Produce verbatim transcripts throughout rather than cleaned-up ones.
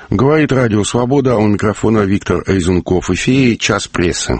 Говорит Радио Свобода, у микрофона Виктор Эйзенков. В эфире «Час прессы».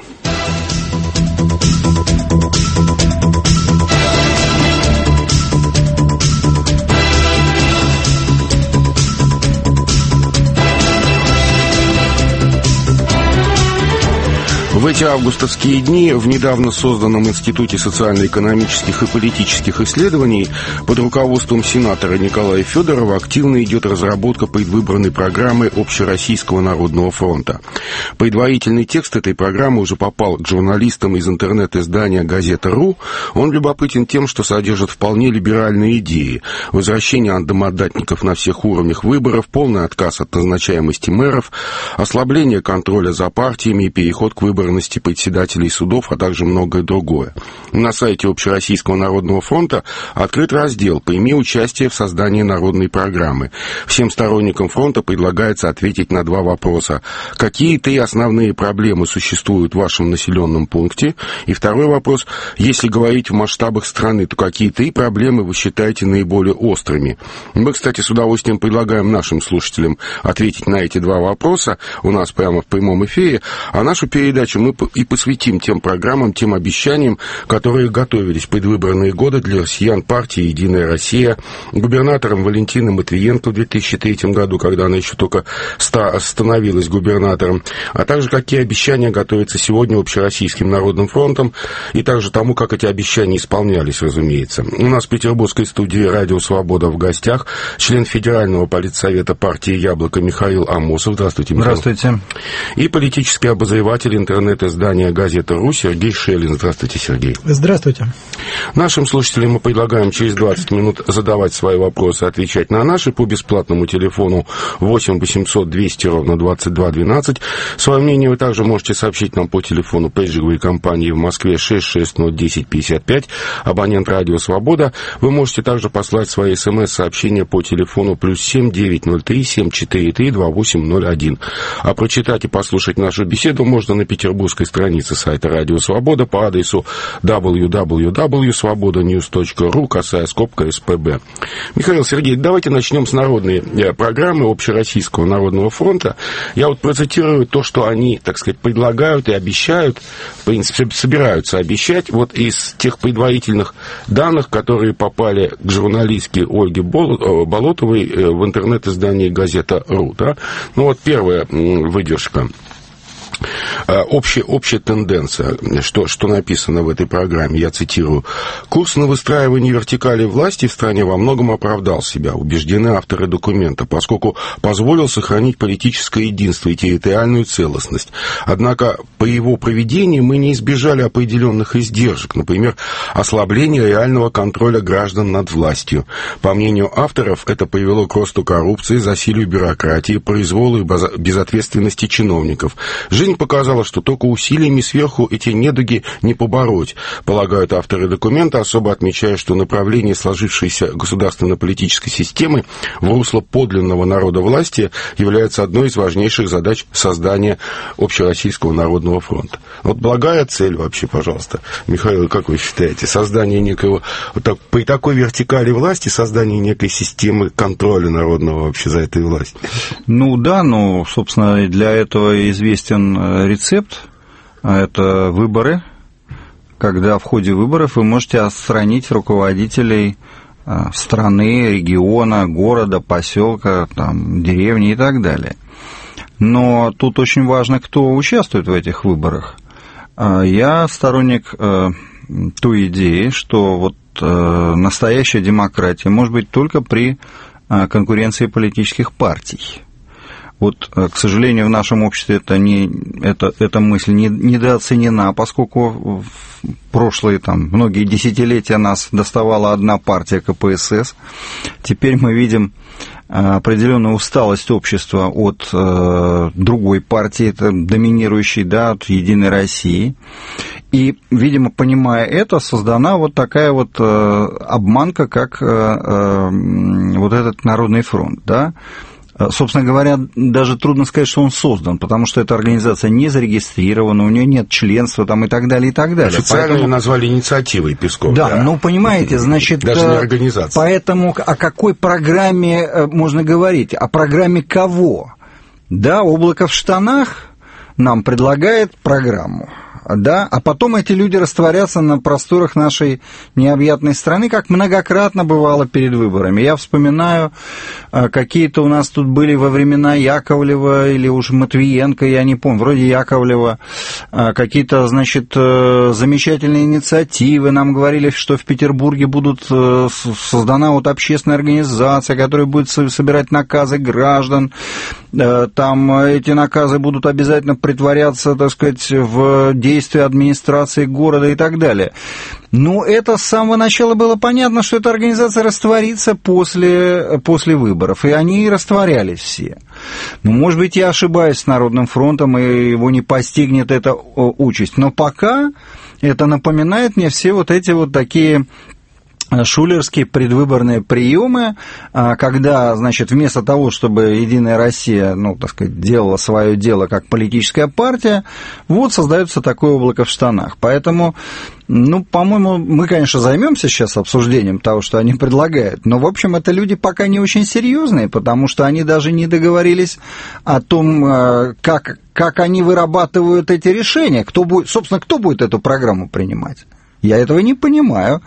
В эти августовские дни в недавно созданном Институте социально-экономических и политических исследований под руководством сенатора Николая Федорова активно идет разработка предвыборной программы Общероссийского народного фронта. Предварительный текст этой программы уже попал к журналистам из интернет-издания «Газета.ру». Он любопытен тем, что содержит вполне либеральные идеи: возвращение андомандатников на всех уровнях выборов, полный отказ от назначаемости мэров, ослабление контроля за партиями и переход к выборам председателей судов, а также многое другое. На сайте Общероссийского народного фронта открыт раздел «Прими участие в создании народной программы». Всем сторонникам фронта предлагается ответить на два вопроса: какие три основные проблемы существуют в вашем населенном пункте? И второй вопрос: если говорить в масштабах страны, то какие три проблемы вы считаете наиболее острыми? Мы, кстати, с удовольствием предлагаем нашим слушателям ответить на эти два вопроса у нас прямо в прямом эфире, а нашу передачу мы и посвятим тем программам, тем обещаниям, которые готовились в предвыборные годы для россиян партии «Единая Россия», губернатором Валентиной Матвиенко в две тысячи третьем году, когда она еще только становилась губернатором, а также какие обещания готовятся сегодня Общероссийским народным фронтом, и также тому, как эти обещания исполнялись, разумеется. У нас в петербургской студии «Радио Свобода» в гостях член Федерального политсовета партии «Яблоко» Михаил Амосов. Здравствуйте, Михаил. Здравствуйте. И политический обозреватель интернет-издания «Газета.ру» Сергей Шелин. Здравствуйте, Сергей. Здравствуйте. Нашим слушателям мы предлагаем через двадцать минут задавать свои вопросы, отвечать на наши по бесплатному телефону восемь восемьсот двести ровно двадцать два двенадцать. Свое мнение вы также можете сообщить нам по телефону пейджевой компании в Москве шесть шесть ноль десять пятьдесят пять, абонент «Радио Свобода». Вы можете также послать свои смс-сообщения по телефону плюс семь девятьсот три семьсот четыре три двадцать восемь ноль один. А прочитать и послушать нашу беседу можно на петербургской странице сайта «Радио Свобода» по адресу дабл ю дабл ю дабл ю точка свобода ньюс точка ру, косая скобка СПБ. Михаил, Сергей, давайте начнем с народной программы Общероссийского народного фронта. Я вот процитирую то, что они, так сказать, предлагают и обещают, в принципе, собираются обещать, вот из тех предварительных данных, которые попали к журналистке Ольге Болотовой в интернет-издании «Газета.ру». Да? Ну вот первая выдержка. Общая, общая тенденция, что, что написано в этой программе, я цитирую: «Курс на выстраивание вертикали власти в стране во многом оправдал себя, убеждены авторы документа, поскольку позволил сохранить политическое единство и территориальную целостность. Однако по его проведении мы не избежали определенных издержек, например, ослабления реального контроля граждан над властью. По мнению авторов, это привело к росту коррупции, засилию бюрократии, произволу и безответственности чиновников. Жизнь показала, что только усилиями сверху эти недуги не побороть, полагают авторы документа, особо отмечая, что направление сложившейся государственно-политической системы в русло подлинного народовластия является одной из важнейших задач создания Общероссийского народного фронта». Вот благая цель вообще, пожалуйста. Михаил, как вы считаете, создание некого, вот так, при такой вертикали власти, создание некой системы контроля народного вообще за этой властью? Ну да, ну, собственно, для этого известен рецепт. Это выборы, когда в ходе выборов вы можете отстранить руководителей страны, региона, города, поселка, там, деревни и так далее. Но тут очень важно, кто участвует в этих выборах. Я сторонник той идеи, что вот настоящая демократия может быть только при конкуренции политических партий. Вот, к сожалению, в нашем обществе это не, это, эта мысль не, недооценена, поскольку в прошлые там, многие десятилетия нас доставала одна партия ка пэ эс эс. Теперь мы видим определенную усталость общества от э, другой партии, это доминирующей, да, от «Единой России». И, видимо, понимая это, создана вот такая вот э, обманка, как э, э, вот этот Народный фронт, да. Собственно говоря, даже трудно сказать, что он создан, потому что эта организация не зарегистрирована, у нее нет членства там, и так далее, и так далее. Официально поэтому... назвали инициативой Песков. Да, да, ну, понимаете, значит... Даже не организация. Поэтому о какой программе можно говорить? О программе кого? Да, облако в штанах нам предлагает программу. Да, а потом эти люди растворятся на просторах нашей необъятной страны, как многократно бывало перед выборами. Я вспоминаю, какие-то у нас тут были во времена Яковлева или уж Матвиенко, я не помню, вроде Яковлева, какие-то, значит, замечательные инициативы. Нам говорили, что в Петербурге будут создана вот общественная организация, которая будет собирать наказы граждан. Там эти наказы будут обязательно притворяться, так сказать, в действия администрации города и так далее. Но это с самого начала было понятно, что эта организация растворится после, после выборов, и они растворялись все. Ну, может быть, я ошибаюсь с Народным фронтом, и его не постигнет эта участь, но пока это напоминает мне все вот эти вот такие шулерские предвыборные приемы, когда, значит, вместо того, чтобы Единая Россия, ну, так сказать, делала свое дело как политическая партия, вот создается такое облако в штанах. Поэтому, ну, по-моему, мы, конечно, займемся сейчас обсуждением того, что они предлагают, но, в общем, это люди пока не очень серьезные, потому что они даже не договорились о том, как, как они вырабатывают эти решения, кто будет, собственно, кто будет эту программу принимать. Я этого не понимаю.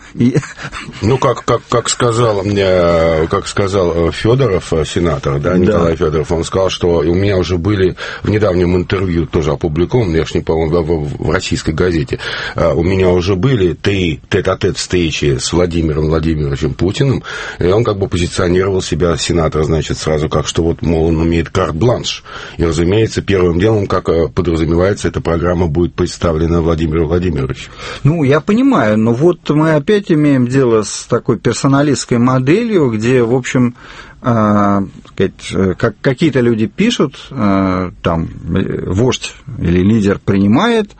Ну, как, как, как сказал мне, как сказал Федоров, сенатор, да, Николай да. Федоров, он сказал, что у меня уже были в недавнем интервью, тоже опубликовано, я ж не помню, в, в российской газете, у меня уже были три тет-а-тет встречи с Владимиром Владимировичем Путиным, и он как бы позиционировал себя, сенатор, значит, сразу как, что вот, мол, он имеет карт-бланш. И, разумеется, первым делом, как подразумевается, эта программа будет представлена Владимиру Владимировичу. Ну, я понимаю. Но вот мы опять имеем дело с такой персоналистской моделью, где, в общем, э, сказать, как, какие-то люди пишут, э, там, вождь или лидер принимает,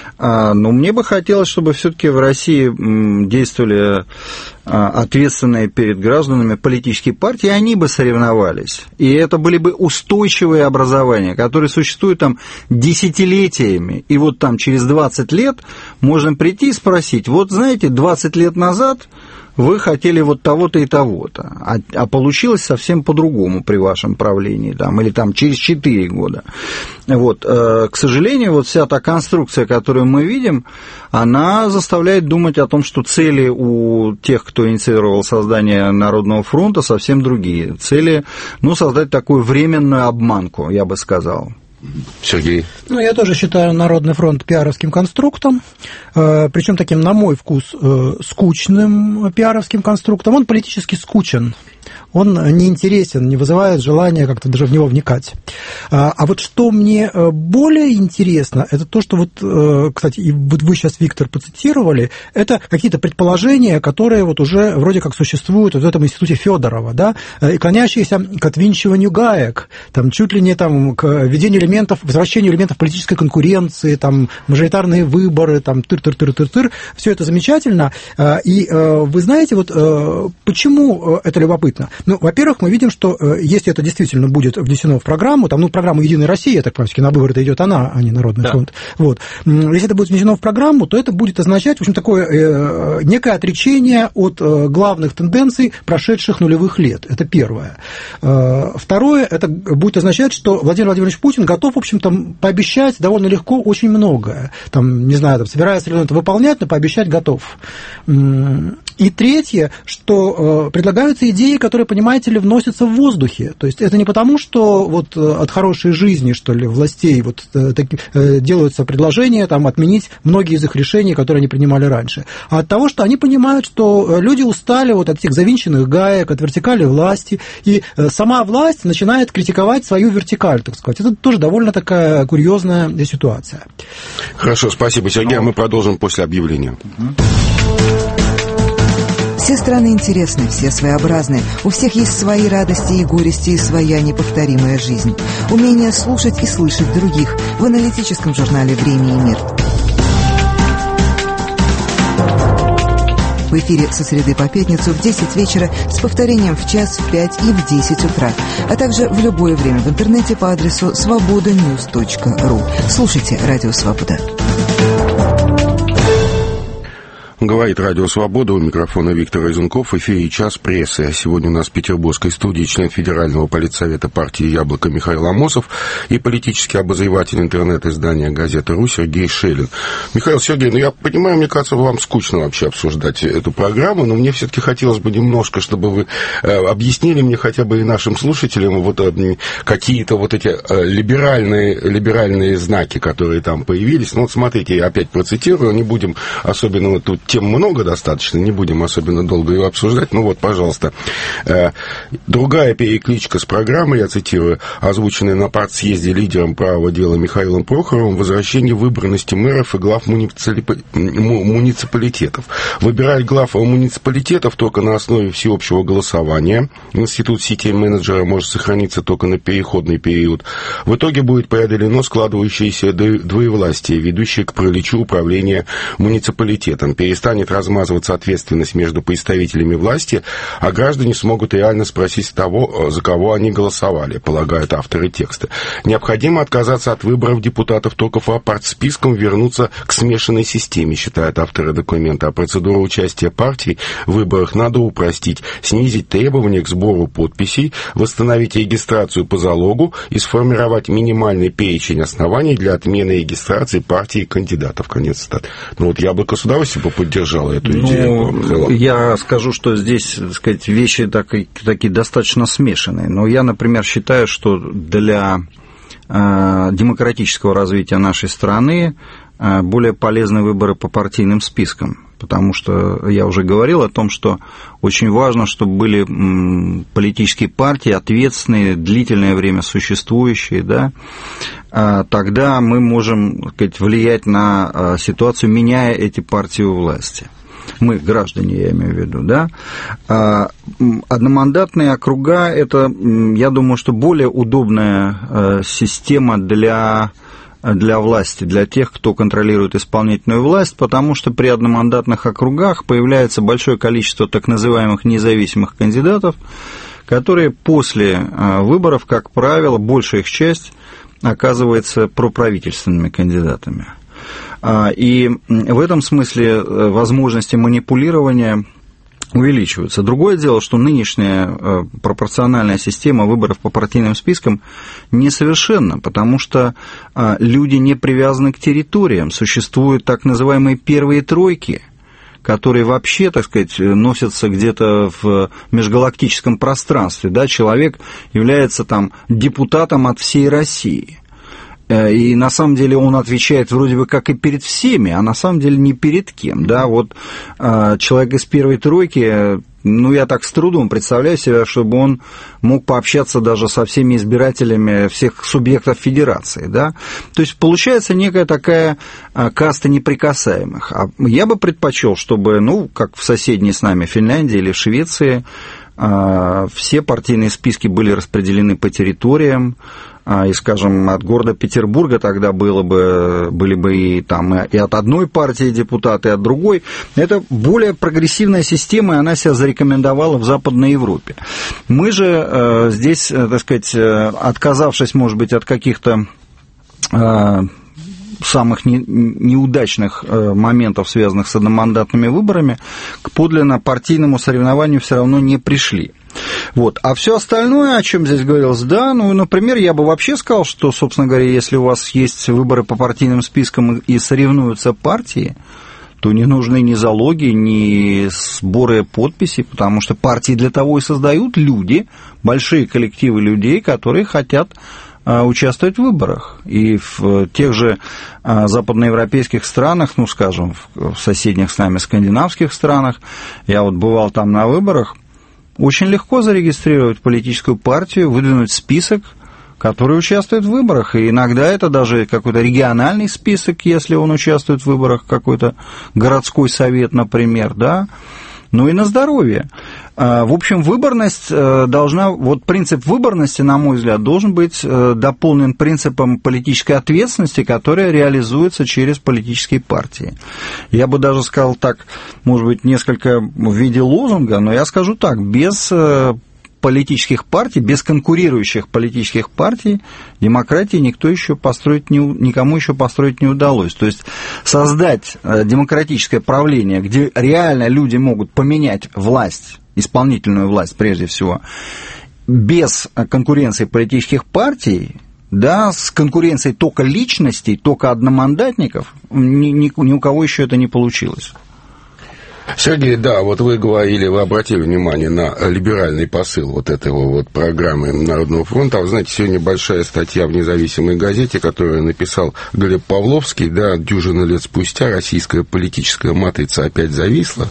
э, но мне бы хотелось, чтобы все-таки в России действовали э, ответственные перед гражданами политические партии, и они бы соревновались. И это были бы устойчивые образования, которые существуют там десятилетиями, и вот там через двадцать лет можно прийти и спросить, вот знаете, двадцать лет назад вы хотели вот того-то и того-то, а, а получилось совсем по-другому при вашем правлении, там, или там через четыре года. Вот, э, к сожалению, вот вся та конструкция, которую мы видим, она заставляет думать о том, что цели у тех, кто инициировал создание Народного фронта, совсем другие. Цели, ну, создать такую временную обманку, я бы сказал. Сергей? Ну, я тоже считаю Народный фронт пиаровским конструктом, э, причем таким, на мой вкус, э, скучным пиаровским конструктом. Он политически скучен, он неинтересен, не вызывает желания как-то даже в него вникать. А, а вот что мне более интересно, это то, что вот, кстати, и вот вы сейчас, Виктор, процитировали, это какие-то предположения, которые вот уже вроде как существуют вот в этом институте Федорова, да, и клонящиеся к отвинчиванию гаек, там, чуть ли не там, к введению элементов, возвращению элементов политической конкуренции, там, мажоритарные выборы, там, тыр-тыр-тыр-тыр-тыр, все это замечательно. И вы знаете, вот почему это любопытно? Ну, во-первых, мы видим, что если это действительно будет внесено в программу, там, ну, программу «Единой России», я так понимаю, на выборы-то идет она, а не Народный да. фронт. Вот. Если это будет внесено в программу, то это будет означать, в общем, такое э, некое отречение от э, главных тенденций прошедших нулевых лет. Это первое. Э, второе, это будет означать, что Владимир Владимирович Путин готов, в общем-то, пообещать довольно легко очень многое. Там, не знаю, там, собирается ли он это выполнять, но пообещать готов. И третье, что э, предлагаются идеи, которые, понимаете ли, вносятся в воздухе. То есть это не потому, что вот от хорошей жизни, что ли, властей вот так, делаются предложения там, отменить многие из их решений, которые они принимали раньше, а от того, что они понимают, что люди устали вот от этих завинченных гаек, от вертикали власти, и сама власть начинает критиковать свою вертикаль, так сказать. Это тоже довольно такая курьезная ситуация. Хорошо, спасибо, Сергей. А мы продолжим после объявления. Все страны интересны, все своеобразны. У всех есть свои радости и горести, и своя неповторимая жизнь. Умение слушать и слышать других в аналитическом журнале «Время и мир». В эфире со среды по пятницу в десять вечера с повторением в час, в пять и в десять утра, а также в любое время в интернете по адресу свобода ньюс точка ру. Слушайте «Радио Свобода». Говорит Радио Свобода, у микрофона Виктор Изунков, в эфире «Час прессы». Сегодня у нас в петербургской студии член Федерального политсовета партии «Яблоко» Михаил Амосов и политический обозреватель интернет-издания «Газета Ру» Сергей Шелин. Михаил Сергеевич, ну я понимаю, мне кажется, вам скучно вообще обсуждать эту программу, но мне все-таки хотелось бы немножко, чтобы вы объяснили мне хотя бы и нашим слушателям вот какие-то вот эти либеральные, либеральные знаки, которые там появились. Ну вот смотрите, я опять процитирую, не будем особенно вот тут тем много достаточно, не будем особенно долго ее обсуждать. Ну вот, пожалуйста. Другая перекличка с программы, я цитирую, озвученная на партсъезде лидером правого дела Михаилом Прохоровым, возвращение выборности мэров и глав муниципалитетов. Выбирать глав муниципалитетов только на основе всеобщего голосования. Институт сити-менеджера может сохраниться только на переходный период. В итоге будет преодолено складывающееся двоевластие, ведущее к параличу управления муниципалитетом. Перестанет размазываться ответственность между представителями власти, а граждане смогут реально спросить того, за кого они голосовали, полагают авторы текста. Необходимо отказаться от выборов депутатов только по партспискам, вернуться к смешанной системе, считают авторы документа. А процедуру участия партий в выборах надо упростить, снизить требования к сбору подписей, восстановить регистрацию по залогу и сформировать минимальный перечень оснований для отмены регистрации партий и кандидатов. Конец цитаты. Ну вот «Яблоко» с удовольствием поддержала эту идею. Ну, я скажу, что здесь, так сказать, вещи такие, такие достаточно смешанные. Но я, например, считаю, что для э, демократического развития нашей страны э, более полезны выборы по партийным спискам. Потому что я уже говорил о том, что очень важно, чтобы были политические партии ответственные, длительное время существующие, да, тогда мы можем, так сказать, влиять на ситуацию, меняя эти партии у власти. Мы, граждане, я имею в виду, да. Одномандатные округа – это, я думаю, что более удобная система для... для власти, для тех, кто контролирует исполнительную власть, потому что при одномандатных округах появляется большое количество так называемых независимых кандидатов, которые после выборов, как правило, большая их часть оказывается проправительственными кандидатами. И в этом смысле возможности манипулирования увеличиваются. Другое дело, что нынешняя пропорциональная система выборов по партийным спискам несовершенна, потому что люди не привязаны к территориям. Существуют так называемые первые тройки, которые вообще, так сказать, носятся где-то в межгалактическом пространстве. Да? Человек является там депутатом от всей России. И на самом деле он отвечает вроде бы как и перед всеми, а на самом деле не перед кем. Да? Вот э, человек из первой тройки, ну, я так с трудом представляю себе, чтобы он мог пообщаться даже со всеми избирателями всех субъектов федерации. Да? То есть получается некая такая э, каста неприкасаемых. А я бы предпочел, чтобы, ну, как в соседней с нами Финляндии или в Швеции, э, все партийные списки были распределены по территориям. И, скажем, от города Петербурга тогда было бы, были бы и, там, и от одной партии депутаты, и от другой. Это более прогрессивная система, и она себя зарекомендовала в Западной Европе. Мы же э, здесь, так сказать, отказавшись, может быть, от каких-то э, самых не, неудачных э, моментов, связанных с одномандатными выборами, к подлинно партийному соревнованию все равно не пришли. Вот. А все остальное, о чем здесь говорилось, да, ну, например, я бы вообще сказал, что, собственно говоря, если у вас есть выборы по партийным спискам и соревнуются партии, то не нужны ни залоги, ни сборы подписей, потому что партии для того и создают люди, большие коллективы людей, которые хотят участвовать в выборах. И в тех же западноевропейских странах, ну, скажем, в соседних с нами скандинавских странах, я вот бывал там на выборах, очень легко зарегистрировать политическую партию, выдвинуть список, который участвует в выборах. И иногда это даже какой-то региональный список, если он участвует в выборах, какой-то городской совет, например, да. Ну и на здоровье. В общем, выборность должна, вот принцип выборности, на мой взгляд, должен быть дополнен принципом политической ответственности, которая реализуется через политические партии. Я бы даже сказал так, может быть, несколько в виде лозунга, но я скажу так, без политических партий, без конкурирующих политических партий, демократии никто еще построить не, никому еще построить не удалось. То есть создать демократическое правление, где реально люди могут поменять власть, исполнительную власть прежде всего, без конкуренции политических партий, да, с конкуренцией только личностей, только одномандатников, ни, ни, ни у кого еще это не получилось. Сергей, да, вот вы говорили, вы обратили внимание на либеральный посыл вот этого вот программы Народного фронта. А вы знаете, сегодня большая статья в независимой газете, которую написал Глеб Павловский, да, дюжину лет спустя российская политическая матрица опять зависла.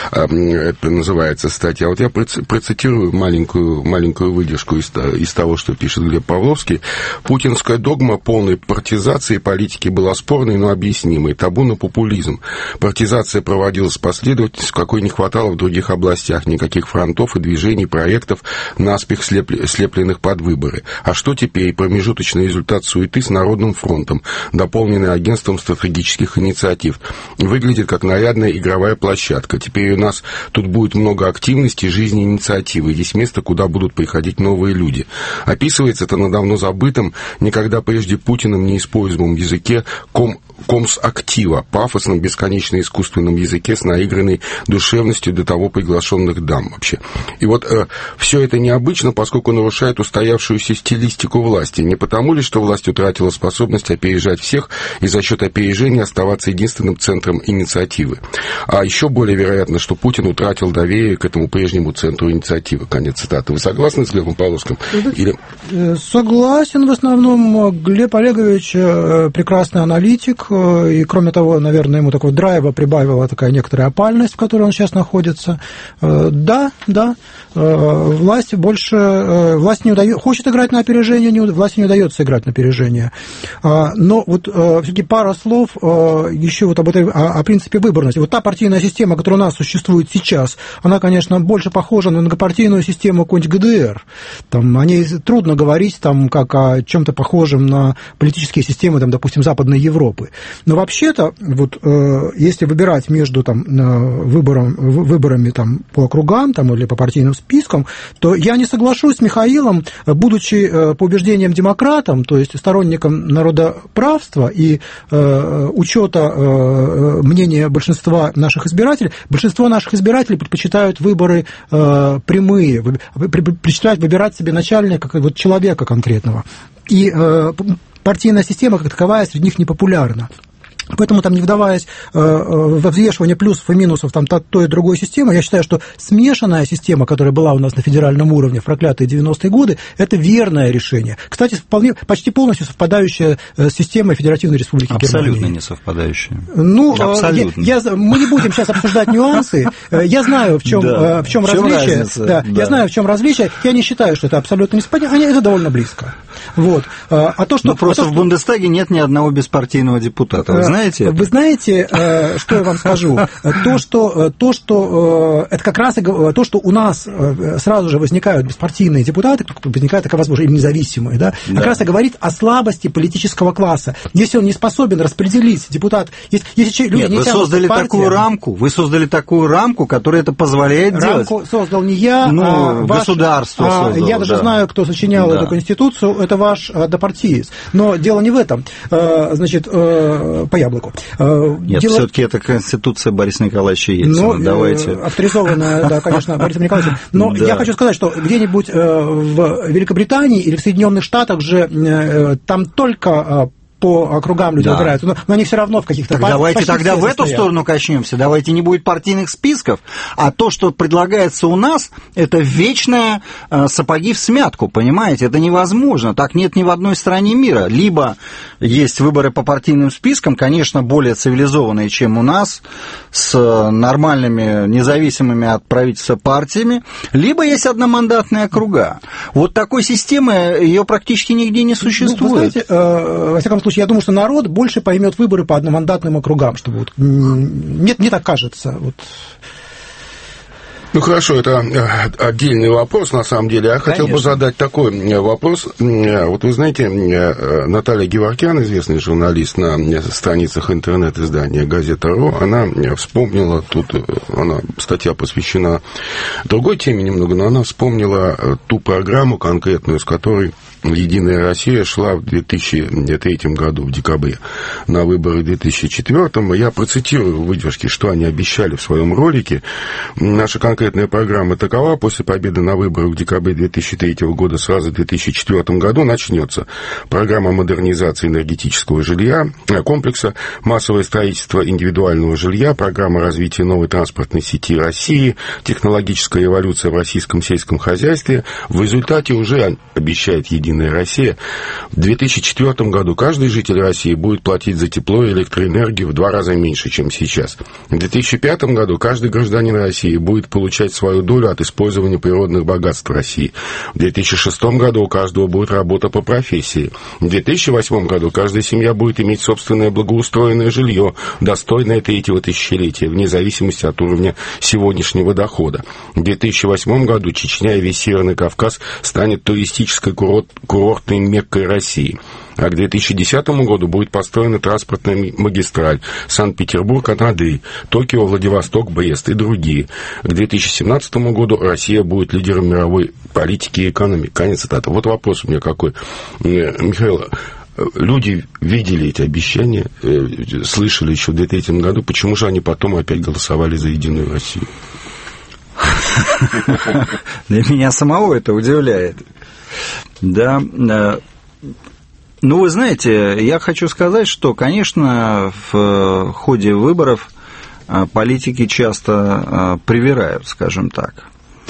Это называется статья. Вот я процитирую маленькую, маленькую выдержку из, из того, что пишет Глеб Павловский. Путинская догма полной партизации политики была спорной, но объяснимой. Табу на популизм. Партизация проводилась последовательно, какой не хватало в других областях, никаких фронтов и движений, проектов, наспех слепленных под выборы. А что теперь? Промежуточный результат суеты с Народным фронтом, дополненный агентством стратегических инициатив. Выглядит как нарядная игровая площадка. Теперь у нас тут будет много активности, жизни, инициативы. Есть место, куда будут приходить новые люди. Описывается это на давно забытом, никогда прежде Путиным неиспользуемом языке ком комс-актива, пафосном, бесконечно искусственном языке с наигранной душевностью до того приглашенных дам вообще. И вот э, все это необычно, поскольку нарушает устоявшуюся стилистику власти. Не потому ли, что власть утратила способность опережать всех и за счет опережения оставаться единственным центром инициативы. А еще более вероятно, что Путин утратил доверие к этому прежнему центру инициативы. Конец цитаты. Вы согласны с Глебом Павловским? Или... Согласен в основном. Глеб Олегович прекрасный аналитик. И, кроме того, наверное, ему такого драйва прибавила такая некоторая опальность, в которой он сейчас находится. Да, да, власть больше... Власть не удается... Хочет играть на опережение, не, власти не удается играть на опережение. Но вот все-таки пара слов еще вот об этой... О, о принципе выборности. Вот та партийная система, которая у нас существует сейчас, она, конечно, больше похожа на многопартийную систему какой-нибудь ГДР. Там, о ней трудно говорить там, как о чем-то похожем на политические системы, там, допустим, Западной Европы. Но вообще-то, вот, э, если выбирать между там, выбором, выборами там, по округам там, или по партийным спискам, то я не соглашусь с Михаилом, будучи э, по убеждениям демократом, то есть сторонником народоправства и э, учета э, мнения большинства наших избирателей, большинство наших избирателей предпочитают выборы э, прямые, предпочитают выбирать себе начальника, как, вот, человека конкретного. И э, партийная система, как таковая, среди них непопулярна. Поэтому, там, не вдаваясь э, во взвешивание плюсов и минусов там, той и другой системы, я считаю, что смешанная система, которая была у нас на федеральном уровне в проклятые девяностые годы, это верное решение. Кстати, вполне, почти полностью совпадающая с системой Федеративной Республики Абсолютно Германии. Абсолютно не совпадающая. Ну, Абсолютно. Я, я, мы не будем сейчас обсуждать нюансы. Я знаю, в чем, да. в чем, в чем различие. Да, да. Я знаю, в чем различие. Я не считаю, что это абсолютно не совпадение. Это довольно близко. Вот. А то, что, Но просто а то, в Бундестаге нет ни одного беспартийного депутата. Вы знаете это? Вы знаете, что я вам скажу? То, что, то, что это как раз то, что у нас сразу же возникают беспартийные депутаты, возникает такая возможность, или независимые, да, да. как раз и говорит о слабости политического класса. Если он не способен распределить депутат... Если, если люди Нет, не вы создали партиям, такую рамку, вы создали такую рамку, которая это позволяет рамку делать. Рамку создал не я, ну, а ваш, государство а, создало. Я даже да. знаю, кто сочинял да. эту конституцию, это ваш однопартиец. Но дело не в этом. Значит, по яблоку. Нет, дело... все-таки это конституция Бориса Николаевича Ельцина. Ну, давайте. Авторизованная, да, конечно, Борисом Николаевичем. Но да. я хочу сказать, что где-нибудь в Великобритании или в Соединенных Штатах же там только по округам люди да. выбираются, но, но они все равно в каких-то... Так давайте тогда в эту сторону качнемся, давайте не будет партийных списков, а то, что предлагается у нас, это вечное э, сапоги в смятку, понимаете, это невозможно, так нет ни в одной стране мира. Либо есть выборы по партийным спискам, конечно, более цивилизованные, чем у нас, с нормальными, независимыми от правительства партиями, либо есть одномандатные округа. Вот такой системы, ее практически нигде не существует. Ну, вы знаете, э, во всяком случае, я думаю, что народ больше поймет выборы по одномандатным округам, чтобы вот, нет, мне так кажется. Вот. Ну, хорошо, это отдельный вопрос, на самом деле. Я хотел бы задать такой вопрос. Вот вы знаете, Наталья Геворкян, известный журналист на страницах интернет-издания «Газета.ру», она вспомнила, тут она, статья посвящена другой теме немного, но она вспомнила ту программу конкретную, с которой «Единая Россия» шла в две тысячи третьем году, в декабре, на выборы в две тысячи четвёртом. Я процитирую выдержки, что они обещали в своем ролике. Наша конкретная программа такова: после победы на выборах в декабре две тысячи третьего года сразу в две тысячи четвёртом году начнется программа модернизации энергетического жилья, комплекса, массовое строительство индивидуального жилья, программа развития новой транспортной сети России, технологическая эволюция в российском сельском хозяйстве. В результате уже, обещает «Единая Россия», в две тысячи четвёртом году каждый житель России будет платить за тепло и электроэнергию в два раза меньше, чем сейчас. В две тысячи пятом году каждый гражданин России будет получать свою долю от использования природных богатств России. В две тысячи шестом году у каждого будет работа по профессии. В две тысячи восьмом году каждая семья будет иметь собственное благоустроенное жилье, достойное третьего тысячелетия, вне зависимости от уровня сегодняшнего дохода. В две тысячи восьмом году Чечня и весь Северный Кавказ станет туристической курорт курортной Меккой России. А к две тысячи десятому году будет построена транспортная магистраль Санкт-Петербург-Анадырь, Токио, Владивосток, Брест и другие. К две тысячи семнадцатому году Россия будет лидером мировой политики и экономики. Конец цитаты. Вот вопрос у меня какой. Михаил, люди видели эти обещания, слышали еще в две тысячи третьем году. Почему же они потом опять голосовали за «Единую Россию»? Для меня самого это удивляет. Да, ну, вы знаете, я хочу сказать, что, конечно, в ходе выборов политики часто привирают, скажем так.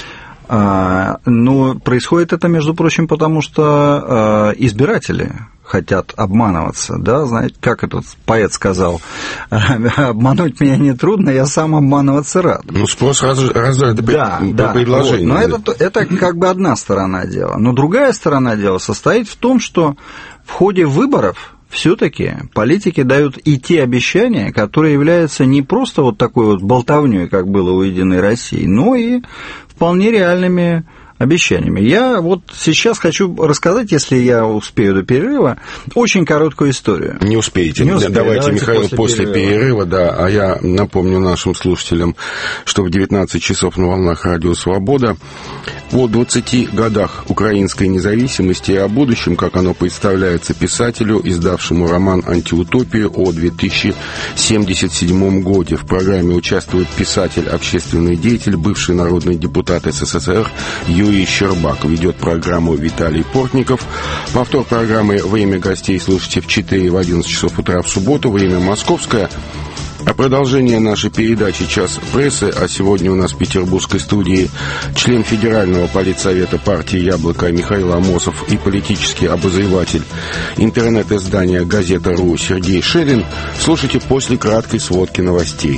Но происходит это, между прочим, потому что избиратели хотят обманываться, да, знаете, как этот поэт сказал, обмануть меня нетрудно, я сам обманываться рад. Ну, спрос раздает да, да, предложение. Вот. Но это, это как бы одна сторона дела. Но другая сторона дела состоит в том, что в ходе выборов все-таки политики дают и те обещания, которые являются не просто вот такой вот болтовней, как было у «Единой России», но и вполне реальными обещаниями. Я вот сейчас хочу рассказать, если я успею до перерыва, очень короткую историю. Не успеете. Не успею. Давайте, Давайте, Михаил, после, после перерыва. перерыва, да. А я напомню нашим слушателям, что в девятнадцать часов на волнах Радио Свобода о двадцати годах украинской независимости и о будущем, как оно представляется писателю, издавшему роман «Антиутопия» о две тысячи семьдесят седьмом годе. В программе участвует писатель, общественный деятель, бывший народный депутат СССР Юрий Щербак. Ведет программу Виталий Портников. Повтор программы «Время гостей» слушайте в четыре, в одиннадцать часов утра в субботу, время московское. А продолжение нашей передачи «Час прессы», а сегодня у нас в петербургской студии член Федерального политсовета партии «Яблоко» Михаил Амосов и политический обозреватель интернет-издания «Газета.ру» Сергей Шелин. Слушайте после краткой сводки новостей.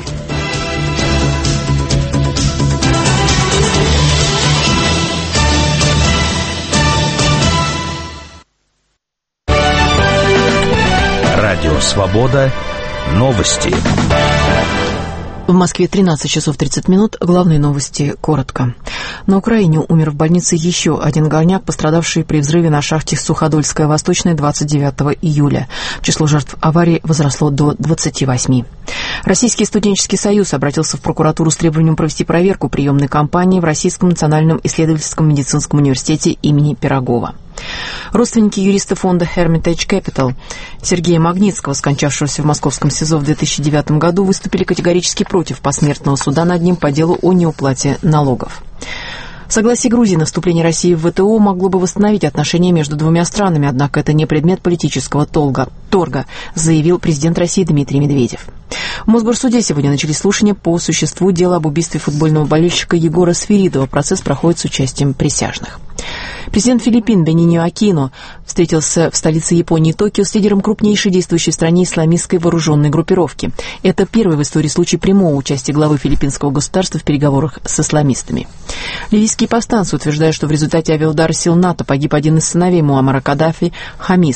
Радио «Свобода». Новости. В Москве тринадцать часов тридцать минут. Главные новости коротко. На Украине умер в больнице еще один горняк, пострадавший при взрыве на шахте Суходольская Восточная двадцать девятого июля. Число жертв аварии возросло до двадцати восьми. Российский студенческий союз обратился в прокуратуру с требованием провести проверку приемной кампании в Российском национальном исследовательском медицинском университете имени Пирогова. Родственники юриста фонда Hermitage Capital Сергея Магнитского, скончавшегося в московском СИЗО в две тысячи девятом году, выступили категорически против посмертного суда над ним по делу о неуплате налогов. Согласие Грузии на вступление России в ВТО могло бы восстановить отношения между двумя странами, однако это не предмет политического торга, торга, заявил президент России Дмитрий Медведев. В Мосгорсуде сегодня начались слушания по существу дела об убийстве футбольного болельщика Егора Сфиридова. Процесс проходит с участием присяжных. Президент Филиппин Бениньо Акино встретился в столице Японии Токио с лидером крупнейшей действующей в стране исламистской вооруженной группировки. Это первый в истории случай прямого участия главы филиппинского государства в переговорах с исламистами. Ливийские повстанцы утверждают, что в результате авиаудара сил НАТО погиб один из сыновей Муаммара Каддафи, Хамис.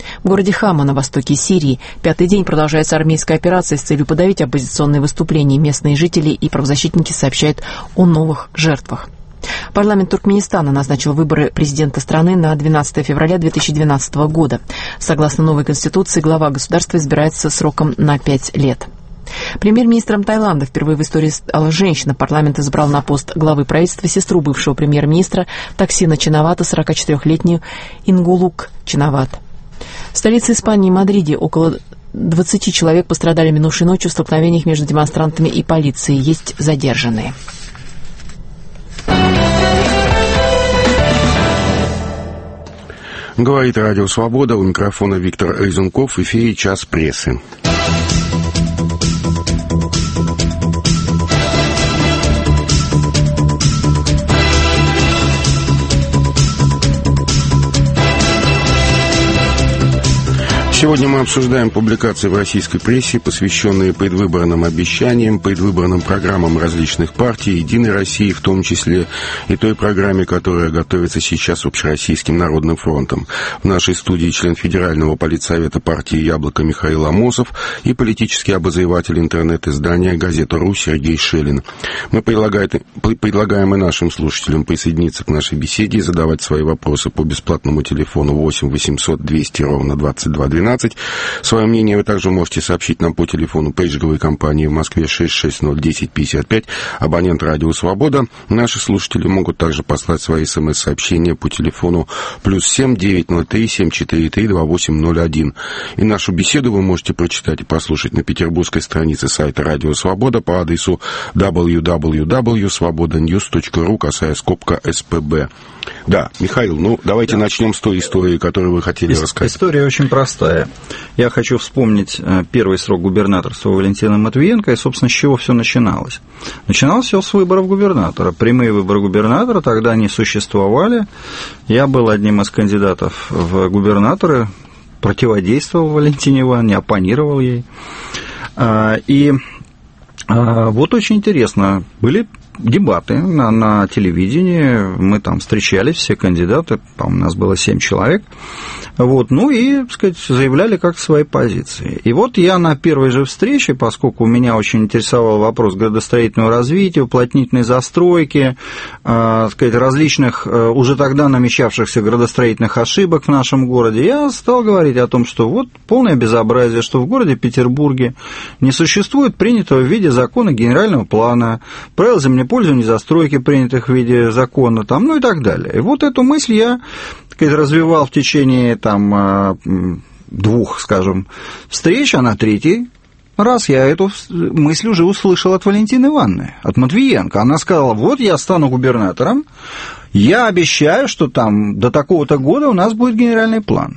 В городе Хама на востоке Сирии пятый день продолжается армейская операция с целью подавить оппозиционные выступления. Местные жители и правозащитники сообщают о новых жертвах. Парламент Туркменистана назначил выборы президента страны на двенадцатое февраля две тысячи двенадцатого года. Согласно новой конституции, глава государства избирается сроком на пять лет. Премьер-министром Таиланда впервые в истории стала женщина. Парламент избрал на пост главы правительства сестру бывшего премьер-министра Таксина Чинавата, сорокачетырёхлетнюю Ингулук Чинават. В столице Испании, Мадриде, около двадцати человек пострадали минувшей ночью в столкновениях между демонстрантами и полицией. Есть задержанные. Говорит Радио Свобода, у микрофона Виктор Резунков, в эфире «Час прессы». Сегодня мы обсуждаем публикации в российской прессе, посвященные предвыборным обещаниям, предвыборным программам различных партий, «Единой России» в том числе, и той программе, которая готовится сейчас Общероссийским народным фронтом. В нашей студии член Федерального политсовета партии «Яблоко» Михаил Амосов и политический обозреватель интернет-издания «Газета.ру» Сергей Шелин. Мы предлагаем и нашим слушателям присоединиться к нашей беседе и задавать свои вопросы по бесплатному телефону восемь восемьсот двести ровно двадцать два двенадцать. Свое мнение вы также можете сообщить нам по телефону пейджговой компании в Москве шесть шесть ноль десять пятьдесят пять, абонент Радио Свобода. Наши слушатели могут также послать свои смс-сообщения по телефону плюс семь девятьсот три семь четыре три два восемь ноль один. И нашу беседу вы можете прочитать и послушать на петербургской странице сайта Радио Свобода по адресу дабл ю дабл ю дабл ю точка свобода ньюс точка ру, касая скобка эс пэ бэ. Да, Михаил, ну давайте да. начнем с той истории, которую вы хотели рассказать. История очень простая. Я хочу вспомнить первый срок губернаторства Валентина Матвиенко, и, собственно, с чего все начиналось. Начиналось все с выборов губернатора. Прямые выборы губернатора тогда не существовали. Я был одним из кандидатов в губернаторы, противодействовал Валентине Ивановне, оппонировал ей. И вот очень интересно, были дебаты на, на телевидении, мы там встречались, все кандидаты, там у нас было семь человек, вот, ну и, так сказать, заявляли как свои позиции. И вот я на первой же встрече, поскольку меня очень интересовал вопрос градостроительного развития, уплотнительной застройки, э, сказать, различных э, уже тогда намечавшихся градостроительных ошибок в нашем городе, я стал говорить о том, что вот полное безобразие, что в городе Петербурге не существует принятого в виде закона генерального плана, правил землепользования и застройки, принятых в виде закона, там, ну и так далее. И вот эту мысль я, так сказать, развивал в течение там, двух, скажем, встреч, а на третий раз я эту мысль уже услышал от Валентины Ивановны, от Матвиенко. Она сказала, вот я стану губернатором, я обещаю, что там до такого-то года у нас будет генеральный план.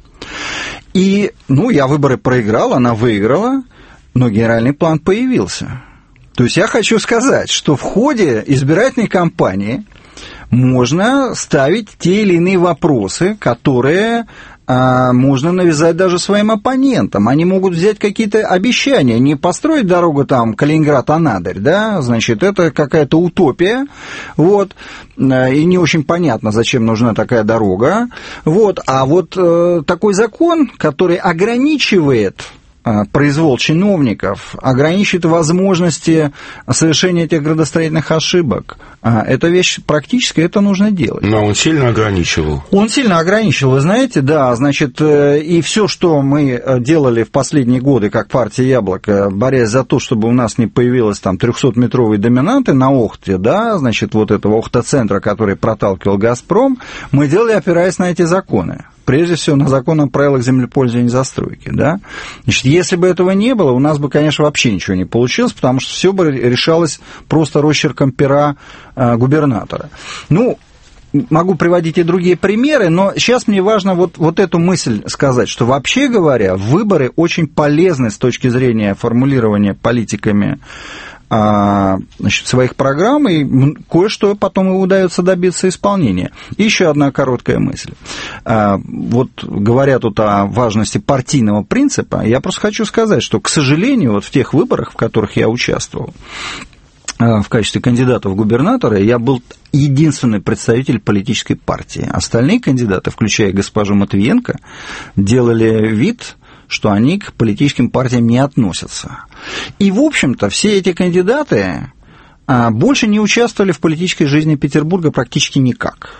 И, ну, я выборы проиграл, она выиграла, но генеральный план появился. То есть я хочу сказать, что в ходе избирательной кампании можно ставить те или иные вопросы, которые а, можно навязать даже своим оппонентам. Они могут взять какие-то обещания, не построить дорогу там Калининград-Анадырь, да, значит, это какая-то утопия, вот, и не очень понятно, зачем нужна такая дорога, вот, а вот э, такой закон, который ограничивает произвол чиновников, ограничивает возможности совершения этих градостроительных ошибок. Это вещь практическая, это нужно делать. Но он сильно ограничивал. Он сильно ограничивал, вы знаете, да, значит, и все, что мы делали в последние годы, как партия «Яблоко», борясь за то, чтобы у нас не появилось там трехсотметровые доминанты на Охте, да, значит, вот этого Охта-центра, который проталкивал «Газпром», мы делали, опираясь на эти законы. Прежде всего, на закон о правилах землепользования и застройки, да. Значит, если бы этого не было, у нас бы, конечно, вообще ничего не получилось, потому что все бы решалось просто росчерком пера э, губернатора. Ну, могу приводить и другие примеры, но сейчас мне важно вот, вот эту мысль сказать, что вообще говоря, выборы очень полезны с точки зрения формулирования политиками значит, своих программ, и кое-что потом ему удается добиться исполнения. И еще одна короткая мысль. Вот говоря тут о важности партийного принципа, я просто хочу сказать, что, к сожалению, вот в тех выборах, в которых я участвовал, в качестве кандидата в губернаторы, я был единственный представитель политической партии. Остальные кандидаты, включая госпожу Матвиенко, делали вид, что они к политическим партиям не относятся. И, в общем-то, все эти кандидаты больше не участвовали в политической жизни Петербурга практически никак.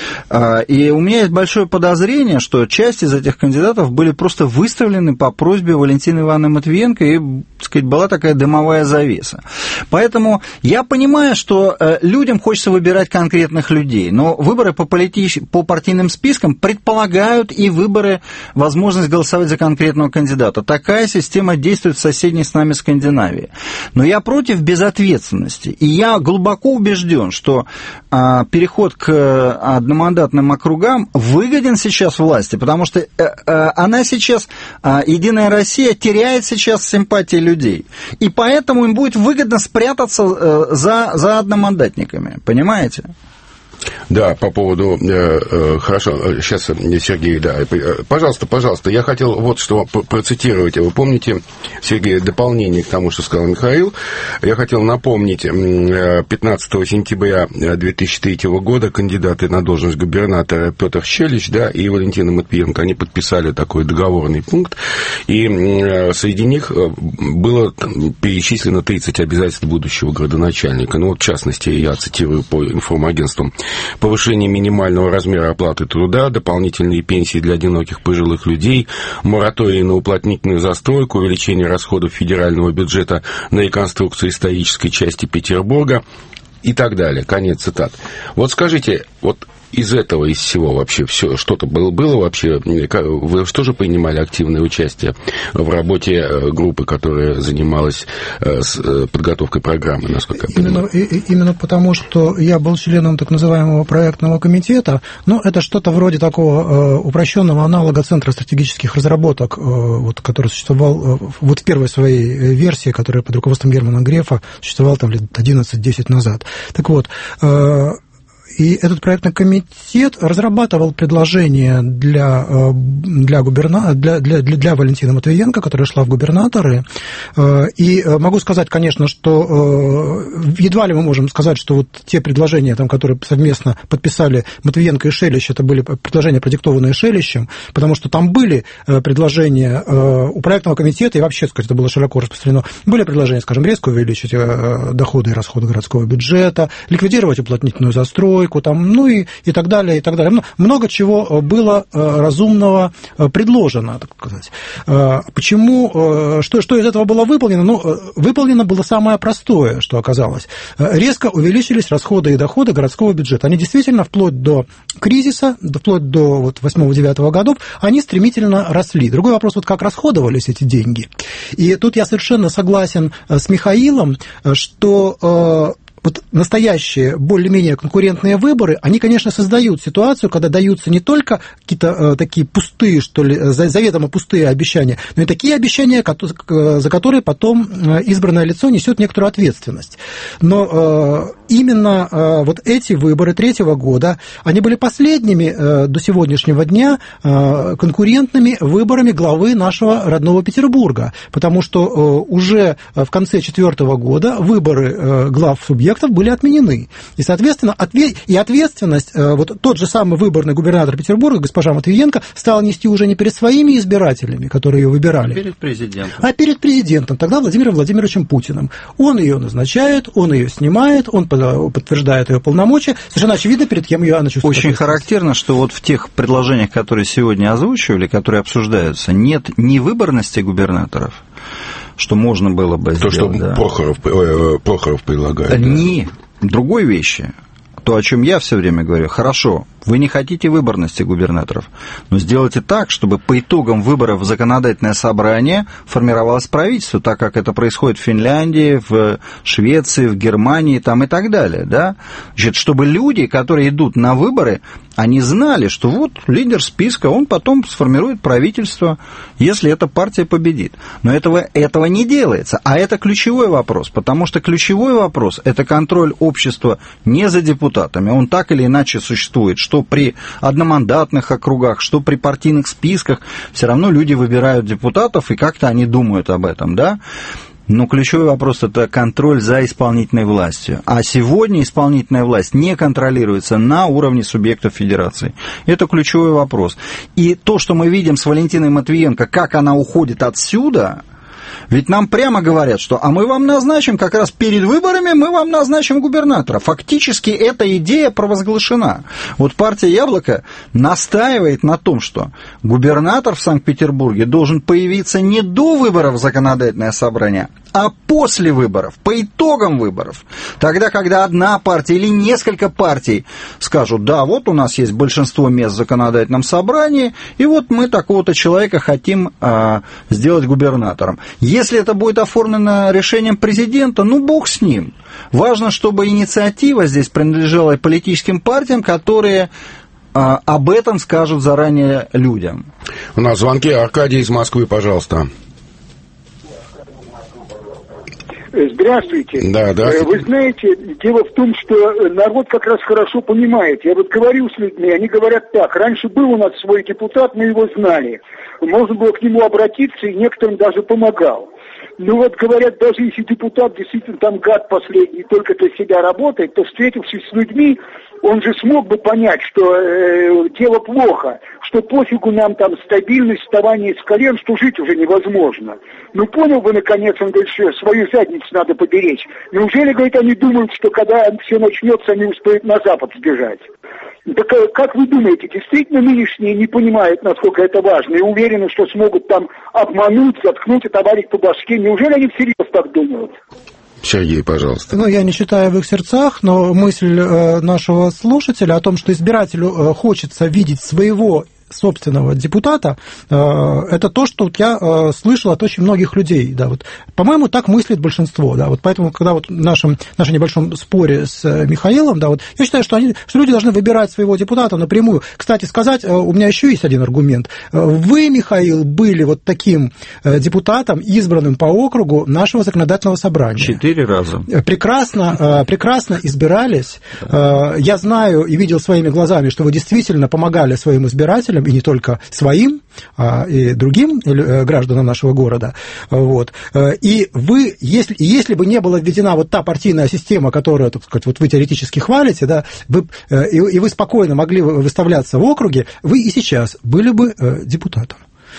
И у меня есть большое подозрение, что часть из этих кандидатов были просто выставлены по просьбе Валентины Ивановны Матвиенко, и, так сказать, была такая дымовая завеса. Поэтому я понимаю, что людям хочется выбирать конкретных людей, но выборы по, политич... по партийным спискам предполагают и выборы, возможность голосовать за конкретного кандидата. Такая система действует в соседней с нами Скандинавии. Но я против безответственности, и я глубоко убежден, что а, переход к одномандатным округам выгоден сейчас власти, потому что э, э, она сейчас, э, Единая Россия, теряет сейчас симпатии людей. И поэтому им будет выгодно спрятаться э, за, за одномандатниками. Понимаете? Да, по поводу... Э, э, хорошо, сейчас, Сергей, да, пожалуйста, пожалуйста, я хотел вот что процитировать. Вы помните, Сергей, дополнение к тому, что сказал Михаил, я хотел напомнить, пятнадцатого сентября две тысячи третьего года кандидаты на должность губернатора Петр Щелич, да, и Валентина Матвиенко, они подписали такой договорный пункт, и среди них было перечислено тридцать обязательств будущего градоначальника. Ну, вот, в частности, я цитирую по информагентствам: повышение минимального размера оплаты труда, дополнительные пенсии для одиноких пожилых людей, мораторий на уплотнительную застройку, увеличение расходов федерального бюджета на реконструкцию исторической части Петербурга и так далее. Конец цитат. Вот скажите, вот из этого, из всего вообще все, что-то было, было вообще, вы что же принимали активное участие в работе группы, которая занималась подготовкой программы, насколько я понимаю? Именно, именно потому, что я был членом так называемого проектного комитета, но это что-то вроде такого упрощенного аналога Центра стратегических разработок, вот, который существовал вот в первой своей версии, которая под руководством Германа Грефа существовала там лет одиннадцать-десять назад. Так вот, и этот проектный комитет разрабатывал предложение для, для, губерна... для, для, для Валентины Матвиенко, которая шла в губернаторы. И могу сказать, конечно, что едва ли мы можем сказать, что вот те предложения, там, которые совместно подписали Матвиенко и Шелищ, это были предложения, продиктованные Шелищем, потому что там были предложения у проектного комитета, и вообще, сказать, это было широко распространено, были предложения, скажем, резко увеличить доходы и расходы городского бюджета, ликвидировать уплотнительную застройку, там, ну и, и так далее, и так далее. Много чего было разумного предложено, так сказать. Почему, что, что из этого было выполнено? Ну, выполнено было самое простое, что оказалось. Резко увеличились расходы и доходы городского бюджета. Они действительно вплоть до кризиса, вплоть до вот, восьмого-девятого годов, они стремительно росли. Другой вопрос, вот как расходовались эти деньги. И тут я совершенно согласен с Михаилом, что вот настоящие, более-менее конкурентные выборы, они, конечно, создают ситуацию, когда даются не только какие-то э, такие пустые, что ли, заведомо пустые обещания, но и такие обещания, за которые потом избранное лицо несет некоторую ответственность. Но э, именно э, вот эти выборы третьего года, они были последними э, до сегодняшнего дня э, конкурентными выборами главы нашего родного Петербурга, потому что э, уже в конце четвертого года выборы э, глав субъектов были отменены. И, соответственно, отве- и ответственность, э, вот тот же самый выборный губернатор Петербурга, госпожа Матвиенко, стала нести уже не перед своими избирателями, которые ее выбирали, а перед президентом. А перед президентом, тогда Владимиром Владимировичем Путиным. Он ее назначает, он ее снимает, он подтверждает ее полномочия. Совершенно очевидно, перед кем ее она чувствует. Очень характерно, что вот в тех предложениях, которые сегодня озвучивали, которые обсуждаются, нет ни выборности губернаторов, что можно было бы то, сделать. То, что да. Прохоров, э, Прохоров предлагает. Ни да. другой вещи. То, о чем я все время говорю, хорошо, вы не хотите выборности губернаторов, но сделайте так, чтобы по итогам выборов в законодательное собрание формировалось правительство, так как это происходит в Финляндии, в Швеции, в Германии там, и так далее. Да? Значит, чтобы люди, которые идут на выборы, они знали, что вот лидер списка, он потом сформирует правительство, если эта партия победит. Но этого, этого не делается. А это ключевой вопрос, потому что ключевой вопрос – это контроль общества не за депутатами. Он так или иначе существует, что при одномандатных округах, что при партийных списках. Все равно люди выбирают депутатов, и как-то они думают об этом, да? Но ключевой вопрос – это контроль за исполнительной властью. А сегодня исполнительная власть не контролируется на уровне субъектов федерации. Это ключевой вопрос. И то, что мы видим с Валентиной Матвиенко, как она уходит отсюда, ведь нам прямо говорят, что а мы вам назначим, как раз перед выборами мы вам назначим губернатора. Фактически эта идея провозглашена. Вот партия «Яблоко» настаивает на том, что губернатор в Санкт-Петербурге должен появиться не до выборов в законодательное собрание, а после выборов, по итогам выборов. Тогда, когда одна партия или несколько партий скажут, да, вот у нас есть большинство мест в законодательном собрании, и вот мы такого-то человека хотим а, сделать губернатором. Если это будет оформлено решением президента, ну, бог с ним. Важно, чтобы инициатива здесь принадлежала политическим партиям, которые а, об этом скажут заранее людям. У нас звонки. Аркадий из Москвы, пожалуйста. Здравствуйте. Да, да. Вы знаете, дело в том, что народ как раз хорошо понимает. Я вот говорил с людьми, они говорят так. Раньше был у нас свой депутат, мы его знали. Можно было к нему обратиться, и некоторым даже помогал. Ну вот говорят, даже если депутат действительно там гад последний, только для себя работает, то, встретившись с людьми, он же смог бы понять, что э, дело плохо, что пофигу нам там стабильность, вставание с колен, что жить уже невозможно. Ну понял бы, наконец, он говорит, что свою задницу надо поберечь. Неужели, говорит, они думают, что когда все начнется, они успеют на запад сбежать? Так как вы думаете, действительно нынешние не понимают, насколько это важно, и уверены, что смогут там обмануть, заткнуть и товарить по башке? Неужели они всерьез так думают? Сергей, пожалуйста. Ну, я не читаю в их сердцах, но мысль э, нашего слушателя о том, что избирателю э, хочется видеть своего собственного депутата, это то, что вот я слышал от очень многих людей. Да, вот, по-моему, так мыслит большинство. Да, вот поэтому, когда вот в нашем, в нашем небольшом споре с Михаилом, да, вот, я считаю, что, они, что люди должны выбирать своего депутата напрямую. Кстати сказать, у меня еще есть один аргумент. Вы, Михаил, были вот таким депутатом, избранным по округу нашего законодательного собрания. Четыре раза. Прекрасно, прекрасно избирались. Я знаю и видел своими глазами, что вы действительно помогали своим избирателям, и не только своим, а и другим гражданам нашего города. Вот. И вы, если, если бы не была введена вот та партийная система, которую, так сказать, вот вы теоретически хвалите, да, вы, и, и вы спокойно могли выставляться в округе, вы и сейчас были бы депутатом.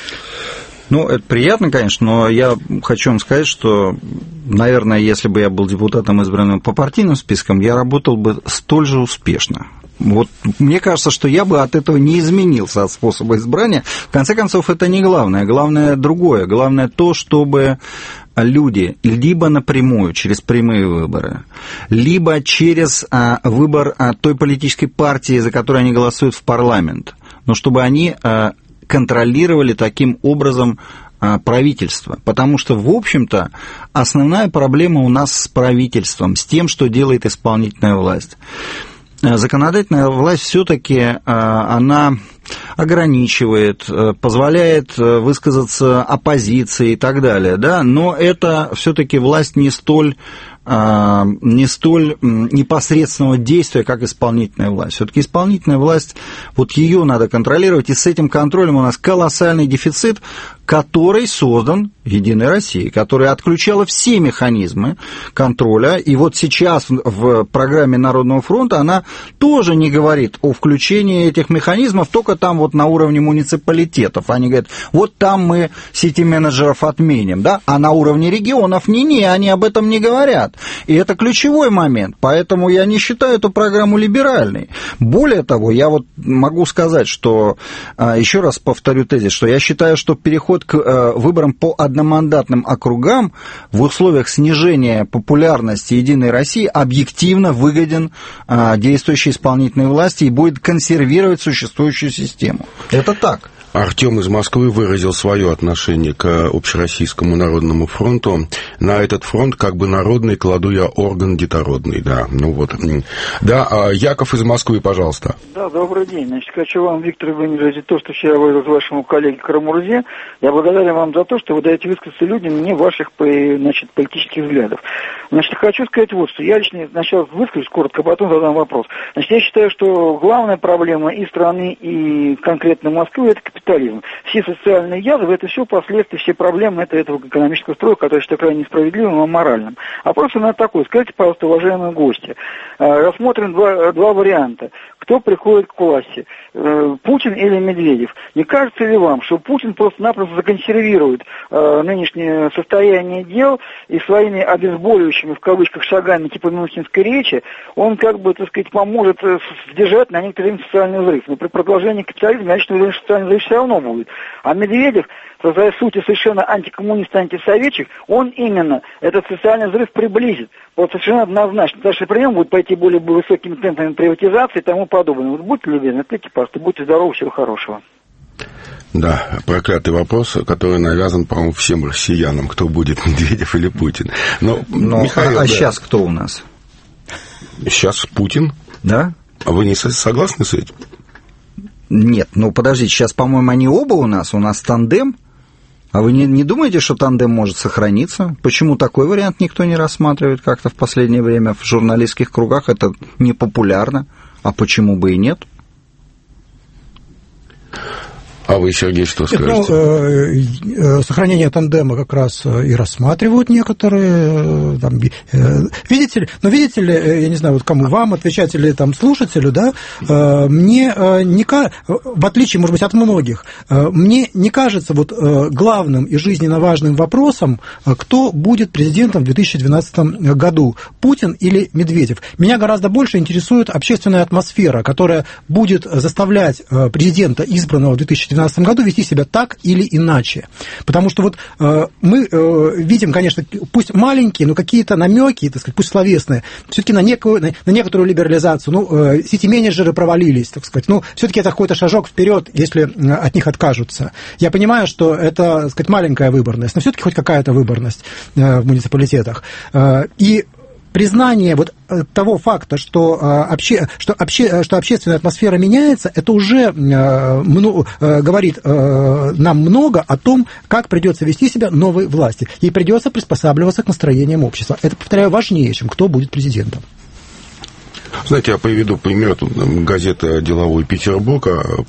Ну, это приятно, конечно, но я хочу вам сказать, что, наверное, если бы я был депутатом, избранным по партийным спискам, я работал бы столь же успешно. Вот мне кажется, что я бы от этого не изменился, от способа избрания. В конце концов, это не главное. Главное другое. Главное то, чтобы люди либо напрямую, через прямые выборы, либо через а, выбор а, той политической партии, за которую они голосуют в парламент, но чтобы они а, контролировали таким образом а, правительство. Потому что, в общем-то, основная проблема у нас с правительством, с тем, что делает исполнительная власть. Законодательная власть все-таки она ограничивает, позволяет высказаться оппозиции и так далее, да, но это все-таки власть не столь, не столь непосредственного действия, как исполнительная власть. Все-таки исполнительная власть, вот ее надо контролировать, и с этим контролем у нас колоссальный дефицит, который создан Единой Россией, которая отключала все механизмы контроля, и вот сейчас в программе Народного фронта она тоже не говорит о включении этих механизмов, только там вот на уровне муниципалитетов. Они говорят, вот там мы сити-менеджеров отменим, да, а на уровне регионов не-не, они об этом не говорят. И это ключевой момент, поэтому я не считаю эту программу либеральной. Более того, я вот могу сказать, что, еще раз повторю тезис, что я считаю, что переход к выборам по одномандатным округам в условиях снижения популярности Единой России объективно выгоден действующей исполнительной власти и будет консервировать существующую систему. Это так. Артем из Москвы выразил свое отношение к Общероссийскому народному фронту. На этот фронт, как бы народный, кладу я орган детородный, да. Ну вот. Да, Яков из Москвы, пожалуйста. Да, добрый день. Значит, хочу вам, Виктор, выразить то, что вчера выразил вашему коллеге Карамурзе. Я благодарен вам за то, что вы даете высказаться людям не ваших, значит, политических взглядов. Значит, хочу сказать вот, что я лично сначала выскажусь коротко, а потом задам вопрос. Значит, я считаю, что главная проблема и страны, и конкретно Москвы — это капитализм. капитализм. Все социальные язвы – это все последствия, все проблемы это, этого экономического строя, который считаю крайне несправедливым и аморальным. А просто на такой. Скажите, пожалуйста, уважаемые гости, рассмотрим два, два варианта. Кто приходит к власти, Путин или Медведев? Не кажется ли вам, что Путин просто-напросто законсервирует э, нынешнее состояние дел и своими обезболивающими, в кавычках, шагами типа мюнхенской речи, он, как бы, так сказать, поможет сдержать на некоторое время социальный взрыв. Но при продолжении капитализма, я лично уверен, что социальный взрыв все равно будет. А Медведев, по своей сути совершенно антикоммунист, антисоветчик, он именно этот социальный взрыв приблизит. Вот совершенно однозначно. Потому что при нем будет пойти более высокими темпами приватизации и тому подобное. Вот будьте любезны, ответьте, пожалуйста, будьте здоровы, всего хорошего. Да, проклятый вопрос, который навязан, по-моему, всем россиянам, кто будет, Медведев или Путин. Но, Но Михаил, а, а да. сейчас кто у нас? Сейчас Путин. Да? А вы не согласны с этим? Нет, ну подождите, сейчас, по-моему, они оба у нас, у нас тандем. А вы не, не думаете, что тандем может сохраниться? Почему такой вариант никто не рассматривает как-то в последнее время в журналистских кругах? Это не популярно. А почему бы и нет? А вы, Сергей, что скажете? Ну, сохранение тандема как раз и рассматривают некоторые. Там, видите ли, ну, видите ли, я не знаю, вот кому, вам отвечать или там, слушателю, да, мне не кажется, в отличие, может быть, от многих, мне не кажется вот главным и жизненно важным вопросом, кто будет президентом в две тысячи двенадцатом году, Путин или Медведев. Меня гораздо больше интересует общественная атмосфера, которая будет заставлять президента, избранного в две тысячи двенадцатом году, вести себя так или иначе. Потому что вот э, мы э, видим, конечно, пусть маленькие, но какие-то намеки, так сказать, пусть словесные, все-таки на некую, на, на некоторую либерализацию. Ну, э, сити-менеджеры провалились, так сказать. Ну, все-таки это какой-то шажок вперед, если от них откажутся. Я понимаю, что это, так сказать, маленькая выборность, но все-таки хоть какая-то выборность э, в муниципалитетах. Э, и признание вот того факта, что, обще, что, обще, что общественная атмосфера меняется, это уже много, говорит нам много о том, как придется вести себя новой власти. Ей придется приспосабливаться к настроениям общества. Это, повторяю, важнее, чем кто будет президентом. Знаете, я приведу пример. Тут газета «Деловой Петербург»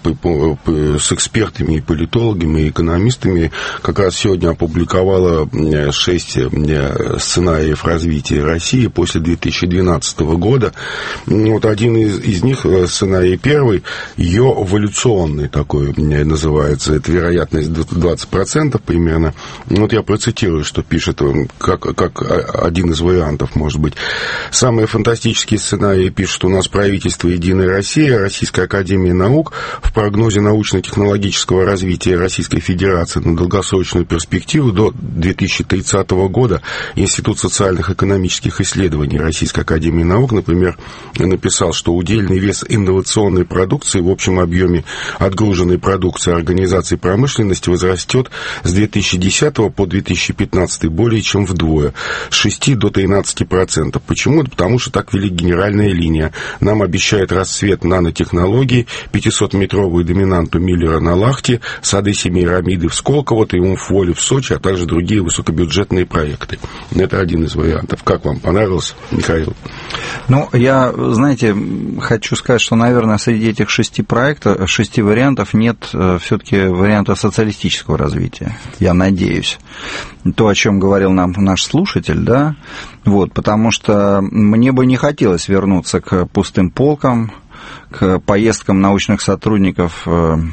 с экспертами, и политологами, и экономистами как раз сегодня опубликовала шесть сценариев развития России после две тысячи двенадцатого года. Вот один из, из них, сценарий первый, ее эволюционный такой называется. Это вероятность двадцать процентов примерно. Вот я процитирую, что пишет, как, как один из вариантов, может быть. Самые фантастические сценарии пишут, что у нас правительство «Единая Россия», Российская академия наук в прогнозе научно-технологического развития Российской Федерации на долгосрочную перспективу до две тысячи тридцатого года Институт социальных и экономических исследований Российской академии наук, например, написал, что удельный вес инновационной продукции в общем объеме отгруженной продукции организаций промышленности возрастет с две тысячи десятого по две тысячи пятнадцатый более чем вдвое, с шести до тринадцати процентов. Почему? Потому что так велик генеральная линия. Нам обещает расцвет нанотехнологий, пятисотметровую доминанту Миллера на Лахте, сады Семирамиды в Сколково, Триумф Воли в Сочи, а также другие высокобюджетные проекты. Это один из вариантов. Как вам понравился, Михаил? Ну, я, знаете, хочу сказать, что, наверное, среди этих шести проектов, шести вариантов нет все-таки варианта социалистического развития. Я надеюсь. То, о чем говорил нам наш слушатель, да, вот, потому что мне бы не хотелось вернуться к пустым полкам, к поездкам научных сотрудников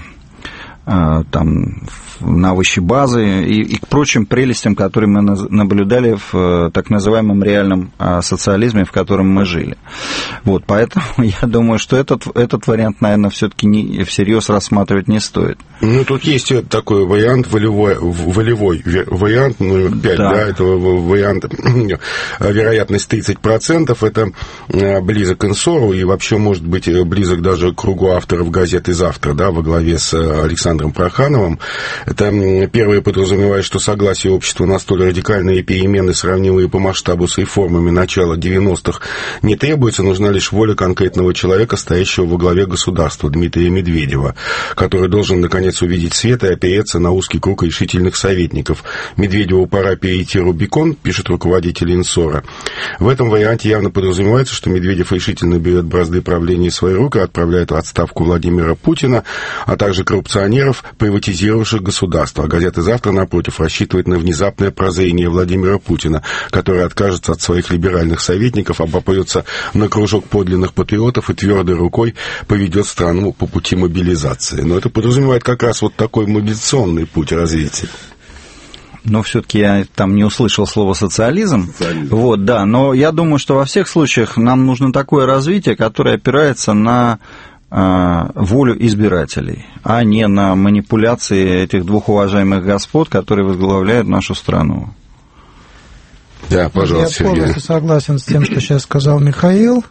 там, на овощебазы и, и к прочим прелестям, которые мы наблюдали в так называемом реальном социализме, в котором мы жили. Вот, поэтому я думаю, что этот, этот вариант, наверное, все-таки не, всерьез рассматривать не стоит. Ну, тут есть такой вариант, волевой, волевой вариант, номер пять, да. Да, этого варианта, вероятность тридцать процентов, это близок к Инсору и вообще может быть близок даже к кругу авторов газеты «Завтра», да, во главе с Александром Прохановым. Это первое подразумевает, что согласие общества на столь радикальные перемены, сравнимые по масштабу с реформами начала девяностых, не требуется, нужна лишь воля конкретного человека, стоящего во главе государства, Дмитрия Медведева, который должен, наконец, увидеть свет и опереться на узкий круг решительных советников. Медведеву пора перейти Рубикон, пишет руководитель Инсора. В этом варианте явно подразумевается, что Медведев решительно берет бразды правления в свои руки, отправляет в отставку Владимира Путина, а также коррупционера, акционеров, приватизировавших государство. А газета «Завтра», напротив, рассчитывает на внезапное прозрение Владимира Путина, который откажется от своих либеральных советников, обопрется на кружок подлинных патриотов и твердой рукой поведет страну по пути мобилизации. Но это подразумевает как раз вот такой мобилизационный путь развития. Но все-таки я там не услышал слово социализм. социализм. Вот, да, но я думаю, что во всех случаях нам нужно такое развитие, которое опирается на э, волю избирателей, а не на манипуляции этих двух уважаемых господ, которые возглавляют нашу страну. Да, пожалуйста, я полностью Сергей. согласен с тем, что сейчас сказал Михаил.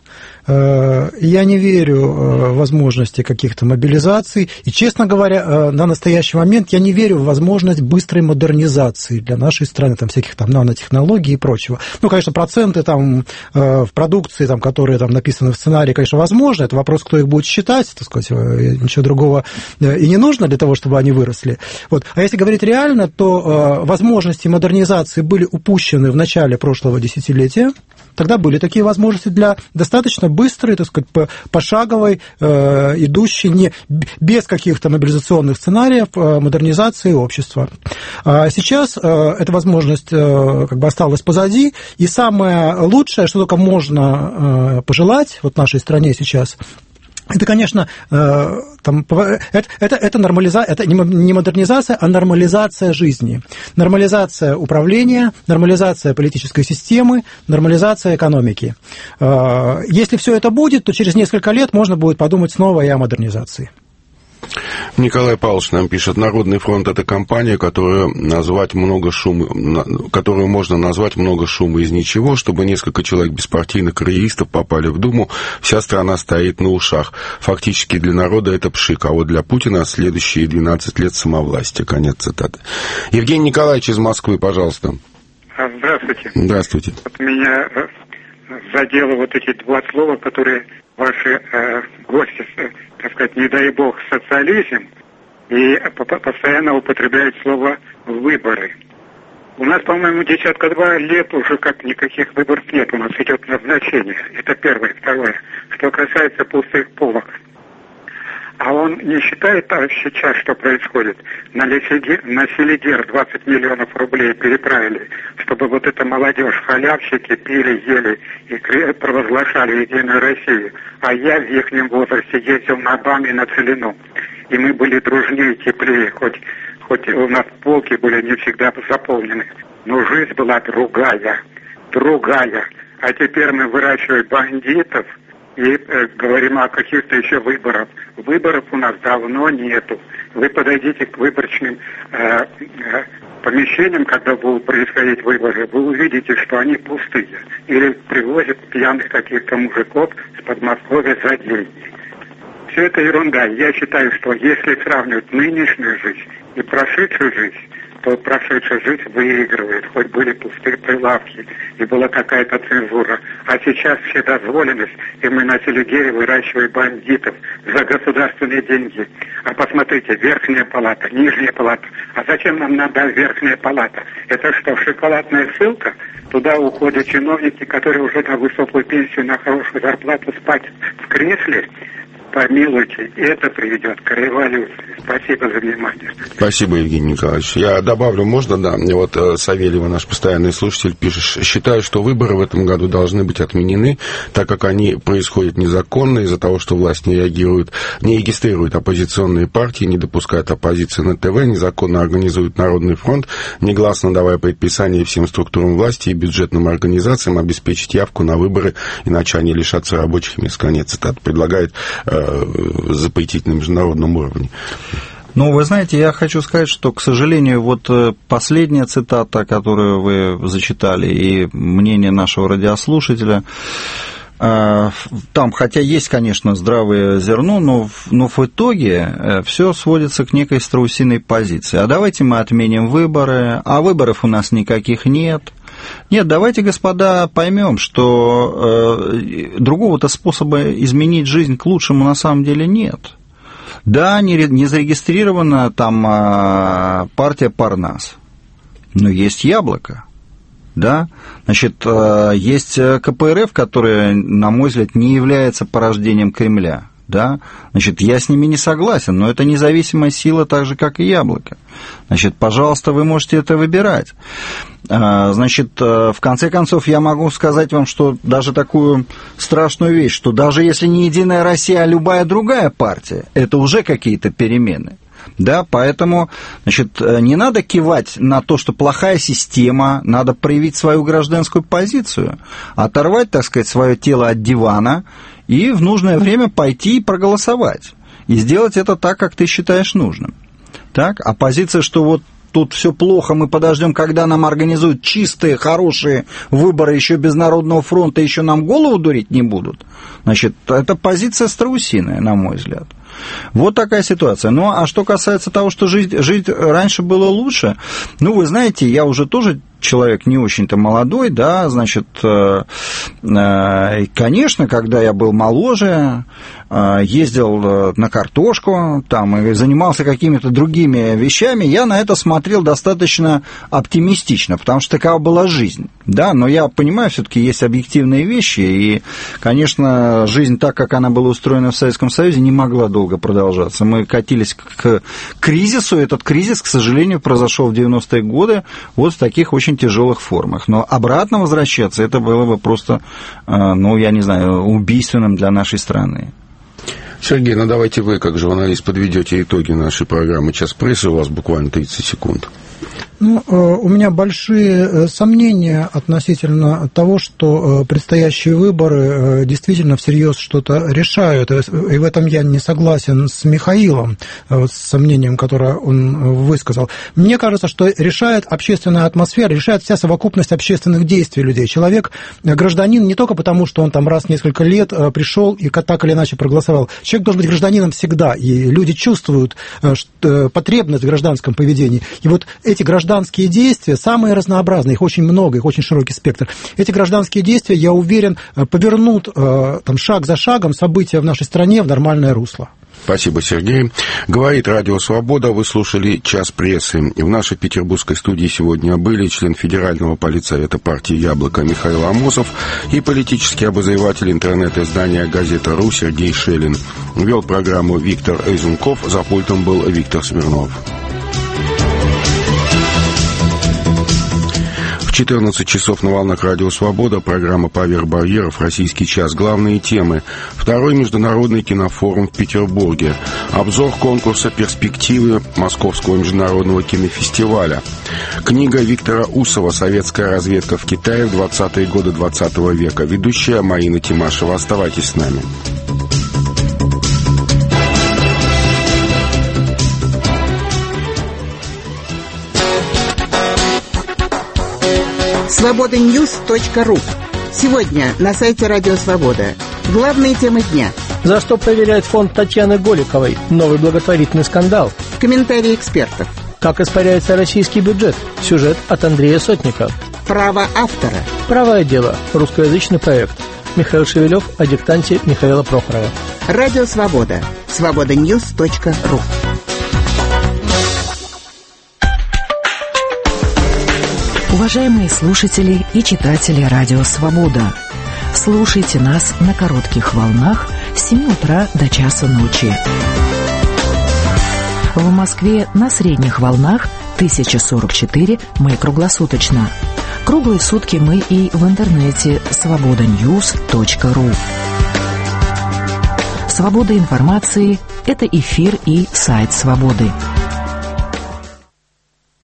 Я не верю в возможности каких-то мобилизаций. И, честно говоря, на настоящий момент я не верю в возможность быстрой модернизации для нашей страны, там, всяких там нанотехнологий и прочего. Ну, конечно, проценты там, в продукции, там, которые там, написаны в сценарии, конечно, возможно. Это вопрос, кто их будет считать, так сказать, ничего другого и не нужно для того, чтобы они выросли. Вот. А если говорить реально, то возможности модернизации были упущены в начале прошлого десятилетия. Тогда были такие возможности для достаточно быстрой, так сказать, пошаговой, э, идущей не, без каких-то мобилизационных сценариев э, модернизации общества. А сейчас э, эта возможность э, как бы осталась позади, и самое лучшее, что только можно э, пожелать вот нашей стране сейчас, это, конечно, там, это, это, это, нормализа... это не модернизация, а нормализация жизни. Нормализация управления, нормализация политической системы, нормализация экономики. Если все это будет, то через несколько лет можно будет подумать снова и о модернизации. Николай Павлович нам пишет: Народный фронт — это компания, которую, назвать много шума, которую можно назвать много шума из ничего, чтобы несколько человек беспартийных карьеристов попали в Думу, вся страна стоит на ушах. Фактически для народа это пшик, а вот для Путина следующие двенадцать лет самовластия. Конец цитаты. Евгений Николаевич из Москвы, пожалуйста. Здравствуйте. Здравствуйте. Вот меня задело вот эти два слова, которые ваши э, гости, так сказать, не дай бог, социализм, и постоянно употребляют слово «выборы». У нас, по-моему, десятка-два лет уже как никаких выборов нет, у нас идет назначение. Это первое. Второе. Что касается пустых полок. А он не считает сейчас, что происходит? На Селигер двадцать миллионов рублей переправили, чтобы вот эта молодежь, халявщики, пили, ели и провозглашали Единую Россию. А я в их возрасте ездил на БАМе на Целину. И мы были дружнее, теплее, хоть, хоть у нас полки были не всегда заполнены. Но жизнь была другая, другая. А теперь мы выращиваем бандитов, и э, говорим о каких-то еще выборах. Выборов у нас давно нету. Вы подойдите к выборочным э, э, помещениям, когда будут происходить выборы, вы увидите, что они пустые. Или привозят пьяных каких-то мужиков с Подмосковья за деньги. Все это ерунда. Я считаю, что если сравнивать нынешнюю жизнь и прошедшую жизнь, то прошедшая жизнь выигрывает, хоть были пустые прилавки, и была какая-то цензура. А сейчас вседозволенность, и мы на Селигере выращиваем бандитов за государственные деньги. А посмотрите, верхняя палата, нижняя палата. А зачем нам надо верхняя палата? Это что, шоколадная ссылка? Туда уходят чиновники, которые уже на высокую пенсию, на хорошую зарплату спать в кресле. Помилуйте, это приведет к революции. Спасибо за внимание. Спасибо, Евгений Николаевич. Я добавлю, можно, да? Вот Савельева, наш постоянный слушатель, пишет: считаю, что выборы в этом году должны быть отменены, так как они происходят незаконно из-за того, что власть не реагирует, не регистрирует оппозиционные партии, не допускает оппозиции на ТВ, незаконно организует Народный фронт, негласно давая предписание всем структурам власти и бюджетным организациям обеспечить явку на выборы, иначе они лишатся рабочих мест. Конец цитаты. Предлагает запретить на международном уровне. Ну, вы знаете, я хочу сказать, что, к сожалению, вот последняя цитата, которую вы зачитали, и мнение нашего радиослушателя, там, хотя есть, конечно, здравое зерно, но, но в итоге все сводится к некой страусиной позиции. А давайте мы отменим выборы, а выборов у нас никаких нет. Нет, давайте, господа, поймем, что э, другого-то способа изменить жизнь к лучшему на самом деле нет. Да, не, не зарегистрирована там э, партия Парнас, но есть Яблоко. Да? Значит, э, есть КПРФ, которая, на мой взгляд, не является порождением Кремля. да, значит, я с ними не согласен, но это независимая сила так же, как и яблоко. Значит, пожалуйста, вы можете это выбирать. Значит, в конце концов, я могу сказать вам, что даже такую страшную вещь, что даже если не «Единая Россия», а любая другая партия, это уже какие-то перемены. Да, поэтому, значит, не надо кивать на то, что плохая система, надо проявить свою гражданскую позицию, оторвать, так сказать, свое тело от дивана и в нужное время пойти и проголосовать. И сделать это так, как ты считаешь нужным. Так? А позиция, что вот тут все плохо, мы подождем, когда нам организуют чистые, хорошие выборы, еще без Народного фронта, еще нам голову дурить не будут, значит, это позиция страусиная, на мой взгляд. Вот такая ситуация. Ну, а что касается того, что жить, жить раньше было лучше, ну, вы знаете, я уже тоже человек не очень-то молодой, да, значит, конечно, когда я был моложе, ездил на картошку, там, и занимался какими-то другими вещами, я на это смотрел достаточно оптимистично, потому что такова была жизнь, да, но я понимаю, все-таки есть объективные вещи, и, конечно, жизнь так, как она была устроена в Советском Союзе, не могла долго продолжаться. Мы катились к кризису, этот кризис, к сожалению, произошел в девяностые годы вот в таких очень тяжелых формах. Но обратно возвращаться, это было бы просто, ну, я не знаю, убийственным для нашей страны. Сергей, ну давайте вы, как журналист, подведете итоги нашей программы «Час прессы», у вас буквально тридцать секунд. Ну, у меня большие сомнения относительно того, что предстоящие выборы действительно всерьез что-то решают. И в этом я не согласен с Михаилом, с сомнением, которое он высказал. Мне кажется, что решает общественная атмосфера, решает вся совокупность общественных действий людей. Человек, гражданин не только потому, что он там раз в несколько лет пришел и так или иначе проголосовал. Человек должен быть гражданином всегда, и люди чувствуют потребность в гражданском поведении. И вот эти гражданские Гражданские действия самые разнообразные, их очень много, их очень широкий спектр. Эти гражданские действия, я уверен, повернут там, шаг за шагом события в нашей стране в нормальное русло. Спасибо, Сергей. Говорит Радио Свобода. Вы слушали «Час прессы». В нашей петербургской студии сегодня были член Федерального политсовета партии «Яблоко» Михаил Амосов и политический обозреватель интернет-издания «Газета.ру» Сергей Шелин. Вел программу Виктор Эйзенков. За пультом был Виктор Смирнов. В четырнадцать часов на волнах Радио Свобода программа «Поверх барьеров. Российский час». Главные темы. Второй международный кинофорум в Петербурге. Обзор конкурса «Перспективы» Московского международного кинофестиваля. Книга Виктора Усова «Советская разведка в Китае в двадцатые годы двадцатого века». Ведущая Марина Тимашева. Оставайтесь с нами. свобода ньюс точка ру. Сегодня на сайте Радио Свобода. Главные темы дня. За что проверяет фонд Татьяны Голиковой? Новый благотворительный скандал. Комментарии экспертов. Как испаряется российский бюджет? Сюжет от Андрея Сотника. Право автора. Правое дело. Русскоязычный проект. Михаил Шевелев о диктанте Михаила Прохорова. Радио Свобода. свобода ньюс точка ру. Уважаемые слушатели и читатели Радио Свобода, слушайте нас на коротких волнах с семи утра до часа ночи. В Москве на средних волнах тысяча сорок четыре, мы круглосуточно. Круглые сутки мы и в интернете свобода ньюс точка ру. Свобода информации – это эфир и сайт Свободы.